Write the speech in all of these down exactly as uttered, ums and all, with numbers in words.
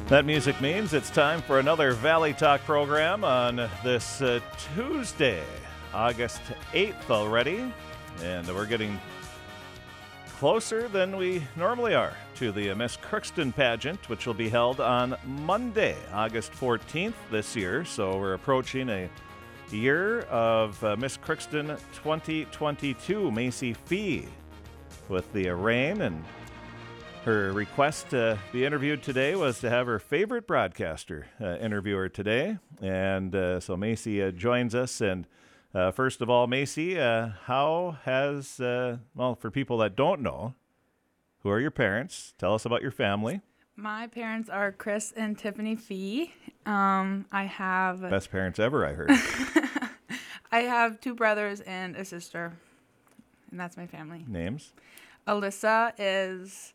That music means it's time for another Valley Talk program on this uh, Tuesday, August eighth already. And we're getting closer than we normally are to the uh, Miss Crookston pageant, which will be held on Monday, August fourteenth this year. So we're approaching a year of uh, Miss Crookston twenty twenty-two. Macy Fee with the uh, rain, and her request to be interviewed today was to have her favorite broadcaster uh, interview her today. And uh, so Macy uh, joins us. And uh, first of all, Macy, uh, how has, uh, well, for people that don't know, who are your parents? Tell us about your family. My parents are Chris and Tiffany Fee. Um, I have... Best parents ever, I heard. I have two brothers and a sister, and that's my family. Names? Alyssa is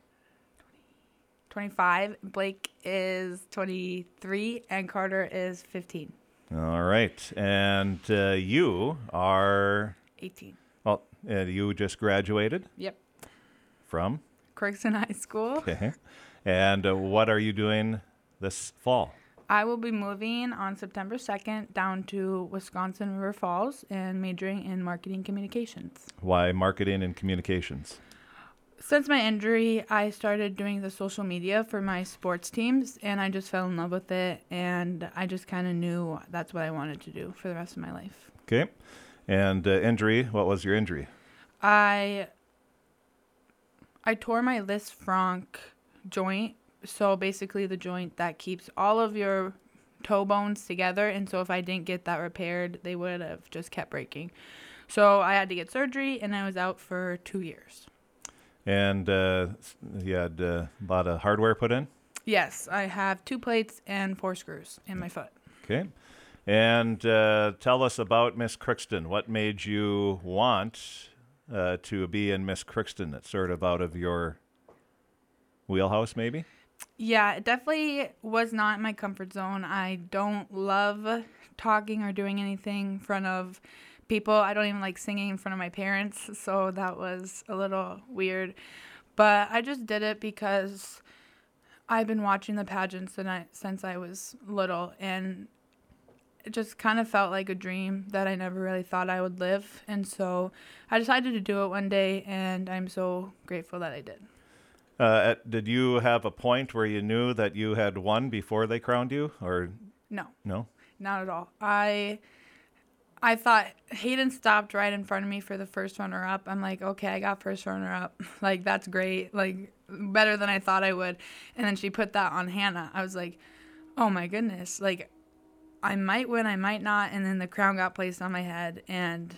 twenty-five, Blake is twenty-three, and Carter is fifteen. All right. And uh, you are... eighteen. Well, uh, you just graduated? Yep. From? Crookston High School. Okay. And uh, what are you doing this fall? I will be moving on September second down to Wisconsin River Falls and majoring in marketing communications. Why marketing and communications? Since my injury, I started doing the social media for my sports teams, and I just fell in love with it, and I just kind of knew that's what I wanted to do for the rest of my life. Okay. And uh, injury, what was your injury? I I tore my Lisfranc joint, so basically the joint that keeps all of your toe bones together, and so if I didn't get that repaired, they would have just kept breaking. So I had to get surgery, and I was out for two years. And uh, you had uh, a lot of hardware put in? Yes, I have two plates and four screws in my foot. Okay. And uh, tell us about Miss Crookston. What made you want uh, to be in Miss Crookston? That's sort of out of your wheelhouse, maybe? Yeah, it definitely was not my comfort zone. I don't love talking or doing anything in front of people. I don't even like singing in front of my parents, so that was a little weird. But I just did it because I've been watching the pageants since I was little, and it just kind of felt like a dream that I never really thought I would live. And so I decided to do it one day, and I'm so grateful that I did. Uh, at, did you have a point where you knew that you had won before they crowned you, or No. No? Not at all. I I thought Hayden stopped right in front of me for the first runner-up. I'm like, okay, I got first runner-up. Like, that's great. Like, better than I thought I would. And then she put that on Hannah. I was like, oh, my goodness. Like, I might win, I might not. And then the crown got placed on my head. And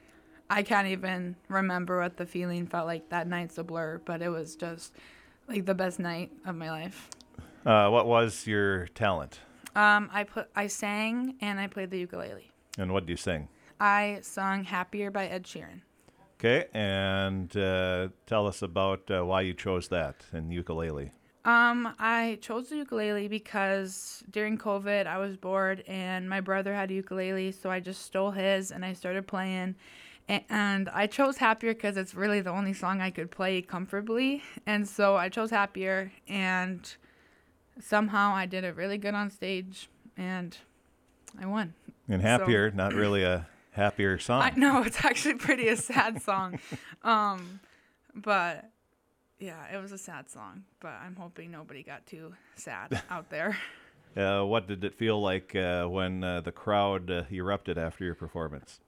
I can't even remember what the feeling felt like. That night's a blur. But it was just, like, the best night of my life. Uh, what was your talent? Um, I put I sang and I played the ukulele. And what did you sing? I sung Happier by Ed Sheeran. Okay, and uh, tell us about uh, why you chose that in ukulele. Um, I chose the ukulele because during COVID I was bored and my brother had a ukulele, so I just stole his and I started playing. And I chose Happier because it's really the only song I could play comfortably. And so I chose Happier, and somehow I did it really good on stage, and I won. And Happier, So, not really a happier song. I know, it's actually pretty a sad song. Um, but, yeah, it was a sad song. But I'm hoping nobody got too sad out there. Uh, what did it feel like uh, when uh, the crowd uh, erupted after your performance?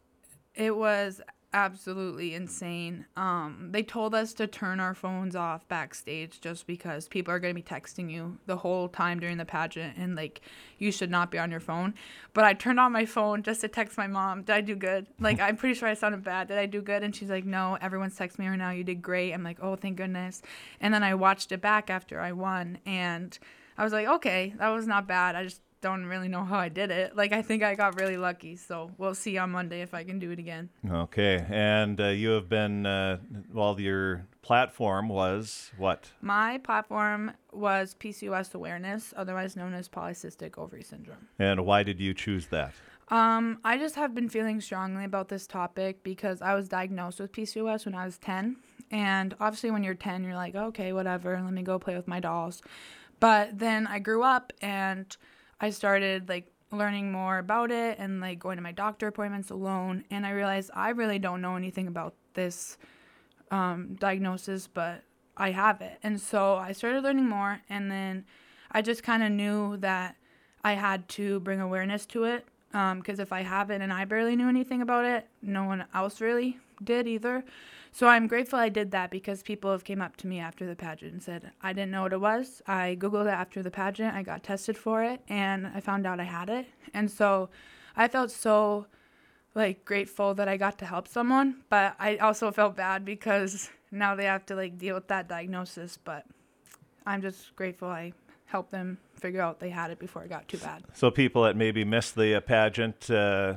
It was absolutely insane. Um, they told us to turn our phones off backstage just because people are going to be texting you the whole time during the pageant, and like you should not be on your phone. But I turned on my phone just to text my mom, did I do good? Like, I'm pretty sure I sounded bad. Did I do good? And she's like, no, everyone's texting me right now. You did great. I'm like, oh, thank goodness. And then I watched it back after I won, and I was like, okay, that was not bad. I just don't really know how I did it. Like, I think I got really lucky, so we'll see on Monday if I can do it again. Okay, and uh, you have been, uh, well, your platform was what? My platform was P C O S awareness, otherwise known as polycystic ovary syndrome. And why did you choose that? Um, I just have been feeling strongly about this topic because I was diagnosed with P C O S when I was ten. And obviously when you're ten, you're like, okay, whatever, let me go play with my dolls. But then I grew up and I started like learning more about it and like going to my doctor appointments alone. And I realized I really don't know anything about this um, diagnosis, but I have it. And so I started learning more. And then I just kind of knew that I had to bring awareness to it. Because um, if I have it and I barely knew anything about it, no one else really did either. So I'm grateful I did that because people have came up to me after the pageant and said, I didn't know what it was. I Googled it after the pageant. I got tested for it and I found out I had it. And so I felt so like grateful that I got to help someone. But I also felt bad because now they have to like deal with that diagnosis. But I'm just grateful I helped them figure out they had it before it got too bad. So people that maybe missed the uh, pageant, uh,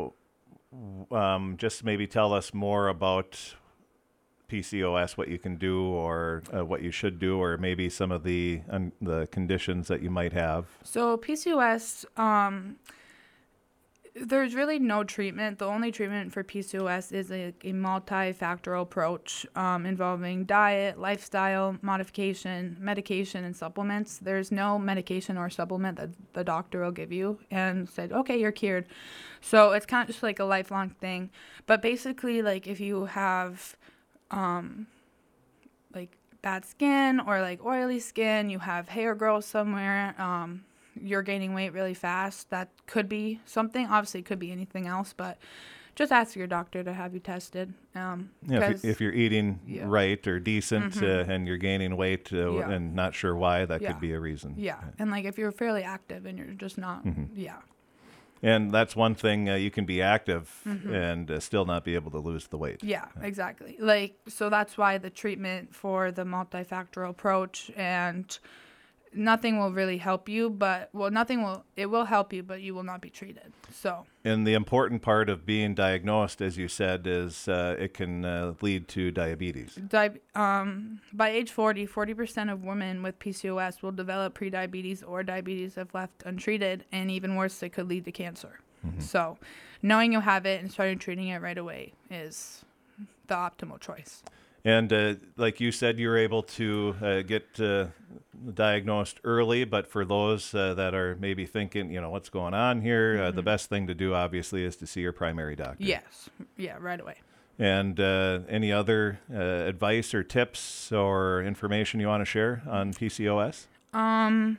um, just maybe tell us more about P C O S, what you can do or uh, what you should do, or maybe some of the um, the conditions that you might have. So P C O S, um, there's really no treatment. The only treatment for P C O S is a, a multifactorial approach um, involving diet, lifestyle modification, medication, and supplements. There's no medication or supplement that the doctor will give you and said, okay, you're cured. So it's kind of just like a lifelong thing. But basically, like if you have um, like bad skin or like oily skin, you have hair growth somewhere, um, you're gaining weight really fast, that could be something. Obviously, it could be anything else, but just ask your doctor to have you tested. Um, yeah, if, you, if you're eating yeah. right or decent mm-hmm. uh, and you're gaining weight uh, yeah. and not sure why, that yeah. could be a reason. Yeah. yeah, and like if you're fairly active and you're just not, mm-hmm. yeah. And that's one thing, uh, you can be active mm-hmm. and uh, still not be able to lose the weight. Yeah, yeah, exactly. Like, so that's why the treatment for the multifactorial approach, and nothing will really help you, but, well, nothing will, it will help you, but you will not be treated. So. And the important part of being diagnosed, as you said, is uh, it can uh, lead to diabetes. Di- um, by age forty, forty percent of women with P C O S will develop prediabetes or diabetes if left untreated, and even worse, it could lead to cancer. Mm-hmm. So knowing you have it and starting treating it right away is the optimal choice. And uh, like you said, you were able to uh, get uh, diagnosed early, but for those uh, that are maybe thinking, you know, what's going on here, mm-hmm. uh, the best thing to do, obviously, is to see your primary doctor. Yes. Yeah, right away. And uh, any other uh, advice or tips or information you want to share on P C O S? Um...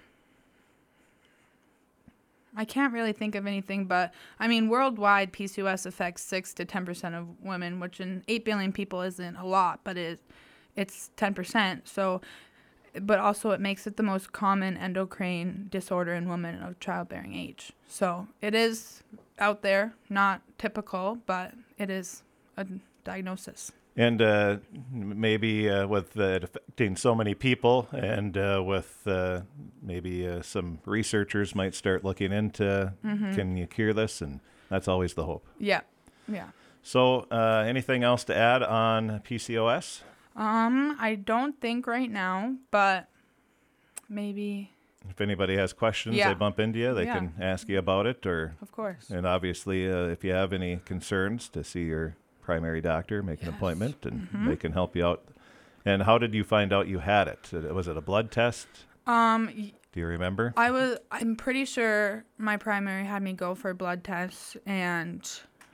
I can't really think of anything, but I mean, worldwide, P C O S affects six to ten percent of women, which in eight billion people isn't a lot, but it, it's ten percent. So, but also it makes it the most common endocrine disorder in women of childbearing age. So it is out there, not typical, but it is a diagnosis. And uh, maybe uh, with it affecting so many people, and uh, with uh, maybe uh, some researchers might start looking into, mm-hmm. can you cure this? And that's always the hope. Yeah, yeah. So uh, anything else to add on P C O S? Um, I don't think right now, but maybe. If anybody has questions, yeah. they bump into you, they yeah. can ask you about it. Or of course. And obviously, uh, if you have any concerns, to see your primary doctor, make yes. an appointment, and mm-hmm. they can help you out. And how did you find out you had it? Was it a blood test? Um, Do you remember? I was. I'm pretty sure my primary had me go for blood tests, and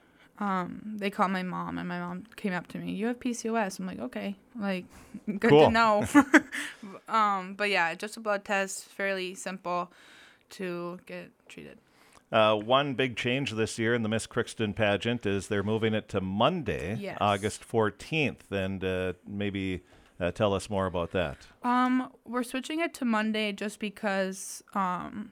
um, they called my mom, and my mom came up to me. You have P C O S. I'm like, okay, like good cool. to know. um, but yeah, just a blood test, fairly simple to get treated. Uh, one big change this year in the Miss Crookston pageant is they're moving it to Monday, yes. August fourteenth, and uh, maybe uh, tell us more about that. Um, we're switching it to Monday just because um,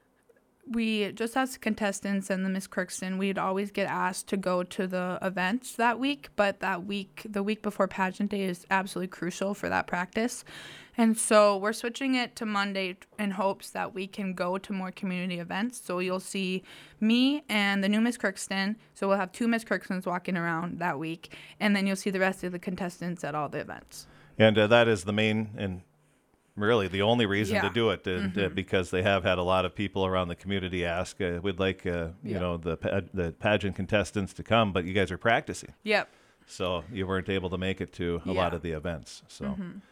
we, just as contestants in the Miss Crookston, we'd always get asked to go to the events that week, but that week, the week before pageant day is absolutely crucial for that practice. And so we're switching it to Monday in hopes that we can go to more community events. So you'll see me and the new Miss Crookston. So we'll have two Miss Crookstons walking around that week. And then you'll see the rest of the contestants at all the events. And uh, that is the main and really the only reason yeah. to do it, and, mm-hmm. uh, because they have had a lot of people around the community ask, uh, we'd like, uh, you yep. know, the pa- the pageant contestants to come, but you guys are practicing. Yep. So you weren't able to make it to a yeah. lot of the events. So. Mm-hmm.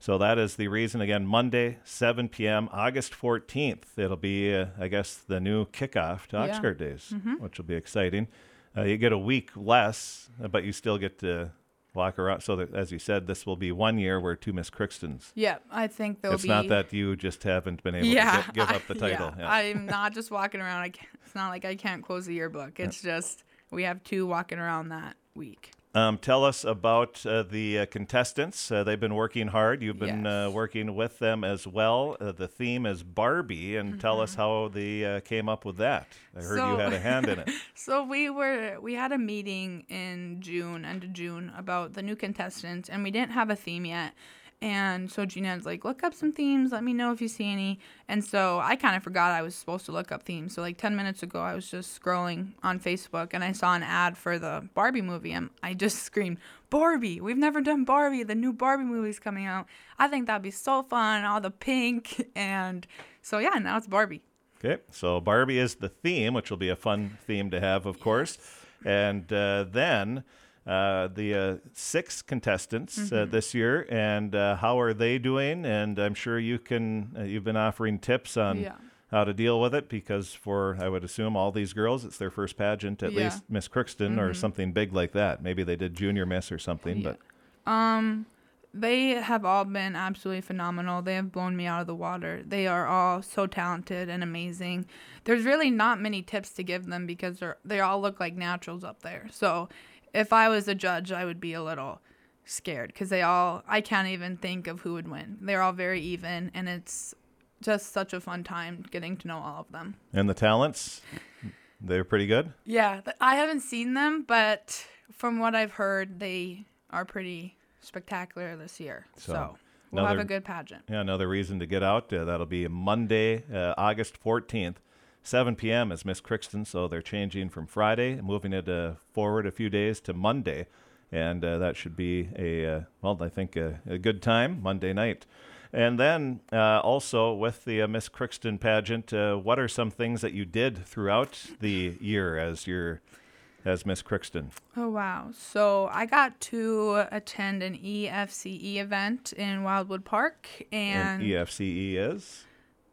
So that is the reason. Again, Monday, seven p.m., August fourteenth. It'll be, uh, I guess, the new kickoff to Yeah. Oxcart Days, Mm-hmm. which will be exciting. Uh, you get a week less, uh, but you still get to walk around. So that, as you said, this will be one year where two Miss Crookston's. Yeah, I think there'll It's be. not that you just haven't been able yeah, to gi- give up the I- title. Yeah, Yeah. I'm not just walking around. I can't, it's not like I can't close the yearbook. It's just we have two walking around that week. Um, tell us about uh, the uh, contestants. Uh, they've been working hard. You've been uh, Yes. working with them as well. Uh, the theme is Barbie, and tell us how they uh, came up with that. I heard you So- had a hand in it. So we were we had a meeting in June, end of June, about the new contestants, and we didn't have a theme yet. And so Gina's like, look up some themes. Let me know if you see any. And so I kind of forgot I was supposed to look up themes. So like ten minutes ago, I was just scrolling on Facebook and I saw an ad for the Barbie movie. And I just screamed, Barbie! We've never done Barbie. The new Barbie movie's coming out. I think that'd be so fun. All the pink. And so yeah, now it's Barbie. Okay, so Barbie is the theme, which will be a fun theme to have, of course. And uh, then uh, the uh, six contestants uh, Mm-hmm. this year, and uh, how are they doing? And I'm sure you can. Uh, you've been offering tips on Yeah. how to deal with it, because for I would assume all these girls, it's their first pageant, at Yeah. least Miss Crookston or something big like that. Maybe they did Junior Miss or something, Yeah. but Um, they have all been absolutely phenomenal. They have blown me out of the water. They are all so talented and amazing. There's really not many tips to give them because they're they all look like naturals up there. So if I was a judge, I would be a little scared because they all I can't even think of who would win. They're all very even, and it's just such a fun time getting to know all of them. and the talents, they're pretty good. Yeah, th- I haven't seen them, but from what I've heard, they are pretty spectacular this year. So, So, we'll have another- a good pageant. Yeah, another reason to get out. Uh, that'll be Monday, uh, August fourteenth, seven p.m. is Miss Crookston. So they're changing from Friday, moving it uh, forward a few days to Monday. And uh, that should be a, uh, well, I think a, a good time, Monday night. And then uh, also with the uh, Miss Crookston pageant, uh, what are some things that you did throughout the year as your as Miss Crookston? Oh, wow. So I got to attend an E F C E event in Wildwood Park. And And, E F C E is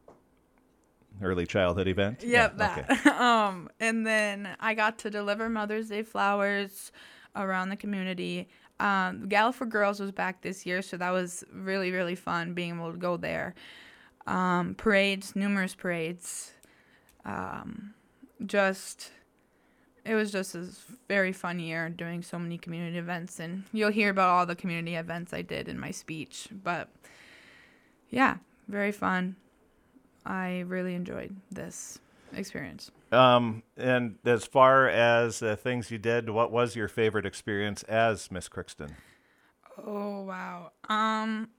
early childhood event. Yep, Yeah, that. um, and then I got to deliver Mother's Day flowers around the community. Um, Gala for Girls was back this year, so that was really, really fun being able to go there. Um, parades, numerous parades. Um, just, it was just a very fun year doing so many community events, and you'll hear about all the community events I did in my speech. But yeah, very fun. I really enjoyed this experience. Um, and as far as uh, things you did, what was your favorite experience as Miss Crookston? Oh, wow. Um,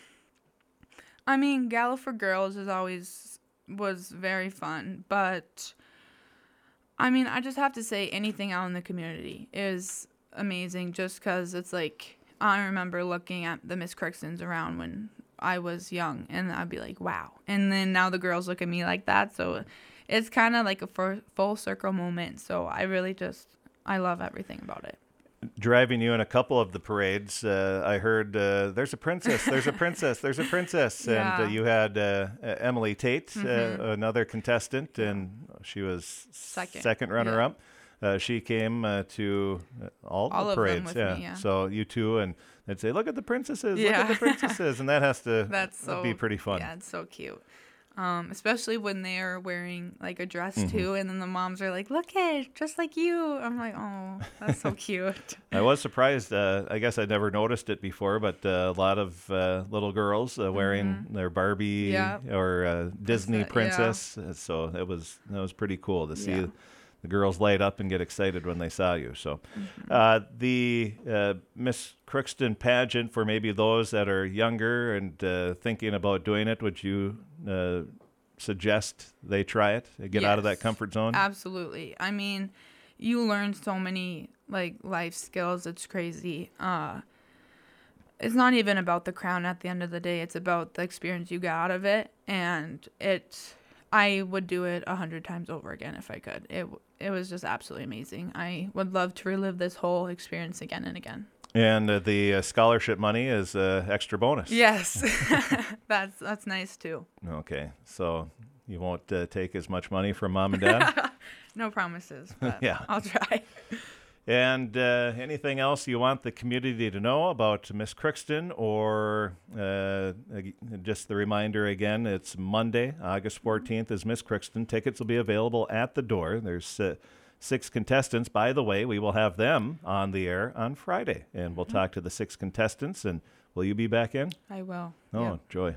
I mean, Gala for Girls is always was very fun, but I mean, I just have to say anything out in the community is amazing just because it's like, I remember looking at the Miss Crookstons around when I was young and I'd be like, wow. And then now the girls look at me like that. So it's kind of like a full, full circle moment. So I really just, I love everything about it. Driving you in a couple of the parades, uh, I heard uh, there's a princess, there's a princess, there's a princess. And uh, Yeah. you had uh, uh, Emily Tate, Mhm. uh, another contestant, and she was Second. second runner up. Uh, she came uh, to uh, all, All the of them parades. with yeah. me, yeah. So you two, and they'd say, look at the princesses, look Yeah. at the princesses. And that has to That's so be pretty fun. Yeah, it's so cute. Um, especially when they're wearing like a dress Mm-hmm. too, and then the moms are like, "Look it, just like you." I'm like, "Oh, that's so cute." I was surprised. Uh, I guess I'd never noticed it before, but uh, a lot of uh, little girls uh, wearing their Barbie Yep. or uh, Disney Princess, yeah. princess. Uh, So it was that was pretty cool to see Yeah. the girls light up and get excited when they saw you. So Mm-hmm. uh, the uh, Miss Crookston pageant, for maybe those that are younger and uh, thinking about doing it, would you uh, suggest they try it, get out of that Yes. comfort zone? Absolutely. I mean, you learn so many like life skills. It's crazy. Uh, it's not even about the crown at the end of the day. It's about the experience you get out of it, and it. I would do it a hundred times over again if I could. It it was just absolutely amazing. I would love to relive this whole experience again and again. And uh, the uh, scholarship money is uh, extra bonus. Yes, that's that's nice too. Okay, so you won't uh, take as much money from mom and dad? No promises, but Yeah. I'll try. And uh, anything else you want the community to know about Miss Crookston, or uh, ag- just the reminder again, it's Monday, August fourteenth is Miss Crookston. Tickets will be available at the door. There's uh, six contestants. By the way, we will have them on the air on Friday, and we'll talk to the six contestants. And will you be back in? I will. Oh, Yep. joy.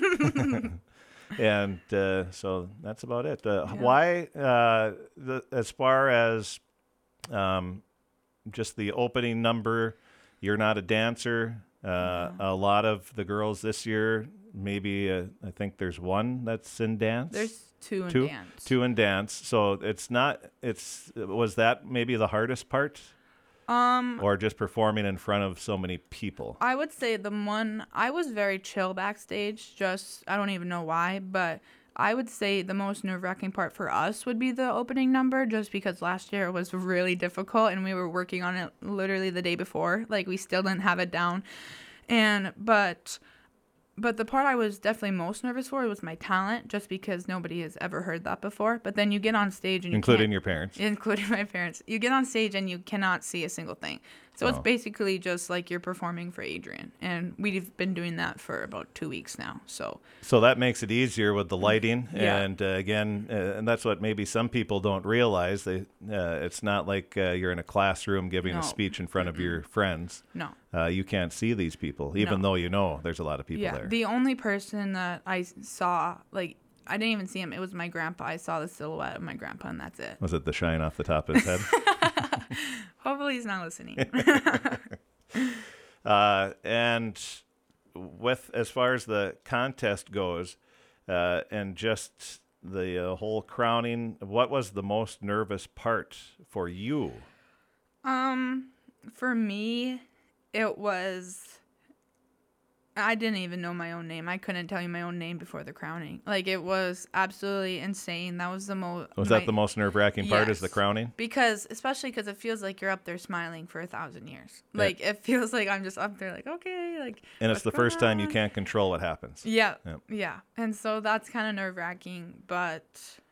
And uh, so that's about it. Uh, Yeah. Why, uh, the, as far as um, just the opening number, you're not a dancer. Uh, A lot of the girls this year, maybe uh, I think there's one that's in dance. There's two in two, dance. two in dance. So it's not. It's was that maybe the hardest part, Um, or just performing in front of so many people? I would say the one I was very chill backstage. Just I don't even know why, but I would say the most nerve-wracking part for us would be the opening number, just because last year it was really difficult and we were working on it literally the day before. Like we still didn't have it down, and but. But the part I was definitely most nervous for was my talent, just because nobody has ever heard that before. But then you get on stage and you Including can't- your parents. including my parents. You get on stage and you cannot see a single thing. So it's Oh. basically just like you're performing for Adrian. And we've been doing that for about two weeks now. So So that makes it easier with the lighting, Yeah. and uh, again, uh, and that's what maybe some people don't realize. They, uh, it's not like uh, you're in a classroom giving No. a speech in front of your friends. no. Uh, you can't see these people, even No. though you know there's a lot of people Yeah. there. The only person that I s- saw, like, I didn't even see him. It was my grandpa. I saw the silhouette of my grandpa, and that's it. Was it the shine off the top of his head? Hopefully he's not listening. uh, and with as far as the contest goes, uh, and just the uh, whole crowning, what was the most nervous part for you? Um, for me, it was. I didn't even know my own name. I couldn't tell you my own name before the crowning. Like, it was absolutely insane. That was the most. Was that the most nerve-wracking part? Is the Yes. crowning? Because, especially because it feels like you're up there smiling for a thousand years. Yeah. Like, it feels like I'm just up there, like, okay, like. And it's what's the going first time you on? can't control what happens. Yeah. Yep. Yeah. And so that's kind of nerve wracking, but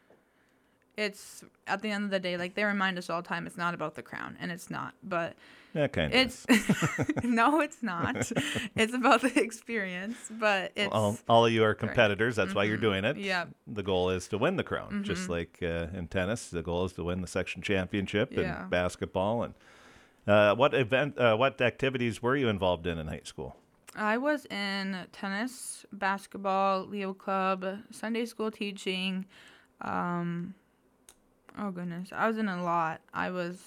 it's at the end of the day, like, they remind us all the time it's not about the crown, and it's not. But Yeah, kind of. it's no, it's not. It's about the experience, but it's all, all of you are competitors. That's why you're doing it. Yeah. The goal is to win the crown, just like uh, in tennis. The goal is to win the section championship Yeah. in basketball. And uh, what event, uh, what activities were you involved in in high school? I was in tennis, basketball, Leo Club, Sunday school teaching. Um, oh goodness, I was in a lot. I was.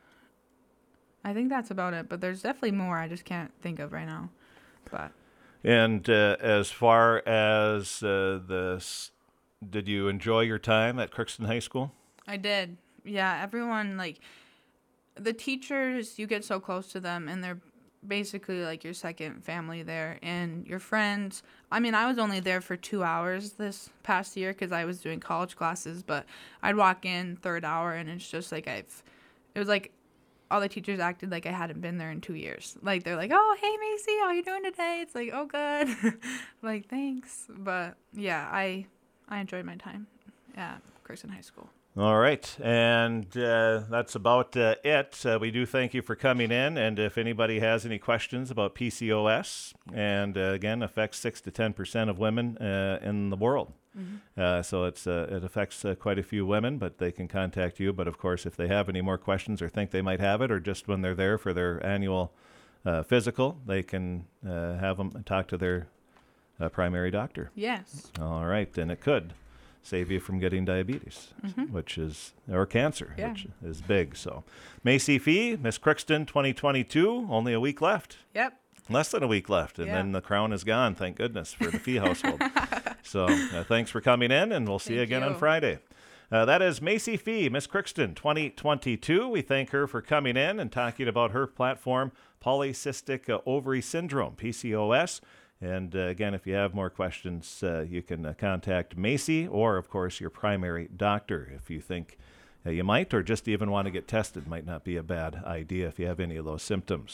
I think that's about it, but there's definitely more. I just can't think of right now. But And uh, as far as uh, the, s- did you enjoy your time at Crookston High School? I did. Yeah, everyone, like, the teachers, you get so close to them, and they're basically like your second family there, and your friends. I mean, I was only there for two hours this past year because I was doing college classes, but I'd walk in third hour, and it's just like I've, it was like all the teachers acted like I hadn't been there in two years. Like, they're like, oh, hey, Macy, how you doing today? It's like, oh, good. Like, thanks. But, yeah, I I enjoyed my time at Crookston High School. All right, and uh, that's about uh, it. Uh, we do thank you for coming in, and if anybody has any questions about P C O S, and uh, again, affects six to ten percent of women uh, in the world. Uh, so it's uh, it affects uh, quite a few women, but they can contact you. But of course, if they have any more questions or think they might have it, or just when they're there for their annual uh, physical, they can uh, have them talk to their uh, primary doctor. Yes. All right, and it could save you from getting diabetes, which is, or cancer, Yeah. which is big. So, Macy Fee, Miss Crookston twenty twenty-two, only a week left. Yep. Less than a week left, and Yeah. then the crown is gone, thank goodness, for the Fee household. So, uh, thanks for coming in, and we'll see you Thank again on you. Friday. Uh, that is Macy Fee, Miss Crookston twenty twenty-two. We thank her for coming in and talking about her platform, Polycystic uh, Ovary Syndrome, P C O S. And uh, again, if you have more questions, uh, you can uh, contact Macy or, of course, your primary doctor if you think uh, you might, or just even want to get tested. Might not be a bad idea if you have any of those symptoms.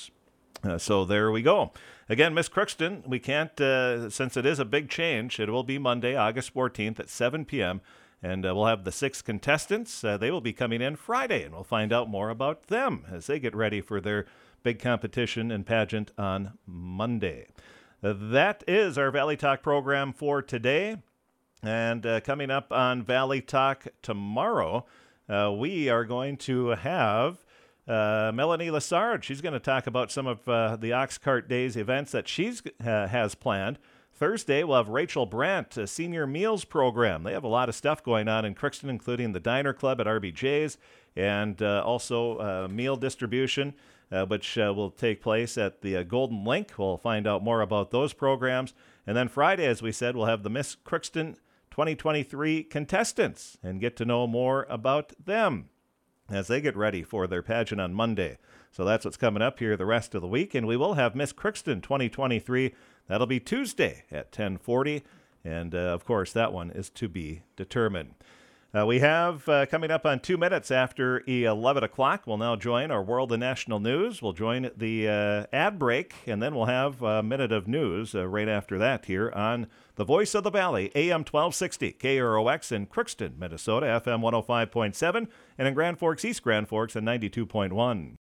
Uh, so there we go. Again, Miss Crookston, we can't, uh, since it is a big change, it will be Monday, August fourteenth at seven p.m., and uh, we'll have the six contestants. Uh, they will be coming in Friday, and we'll find out more about them as they get ready for their big competition and pageant on Monday. Uh, that is our Valley Talk program for today. And uh, coming up on Valley Talk tomorrow, uh, we are going to have uh, Melanie Lassard. She's going to talk about some of uh, the Oxcart Days events that she uh, has planned. Thursday, we'll have Rachel Brandt, a senior meals program. They have a lot of stuff going on in Crookston, including the Diner Club at R B J's and uh, also uh, meal distribution, uh, which uh, will take place at the uh, Golden Link. We'll find out more about those programs. And then Friday, as we said, we'll have the Miss Crookston twenty twenty-three contestants and get to know more about them as they get ready for their pageant on Monday. So that's what's coming up here the rest of the week. And we will have Miss Crookston twenty twenty-three. That'll be Tuesday at ten forty. And, uh, of course, that one is to be determined. Uh, we have uh, coming up on two minutes after eleven o'clock. We'll now join our World and National News. We'll join the uh, ad break, and then we'll have a minute of news uh, right after that here on the Voice of the Valley, A M twelve sixty, K R O X in Crookston, Minnesota, F M one oh five point seven, and in Grand Forks, East Grand Forks, at ninety-two point one.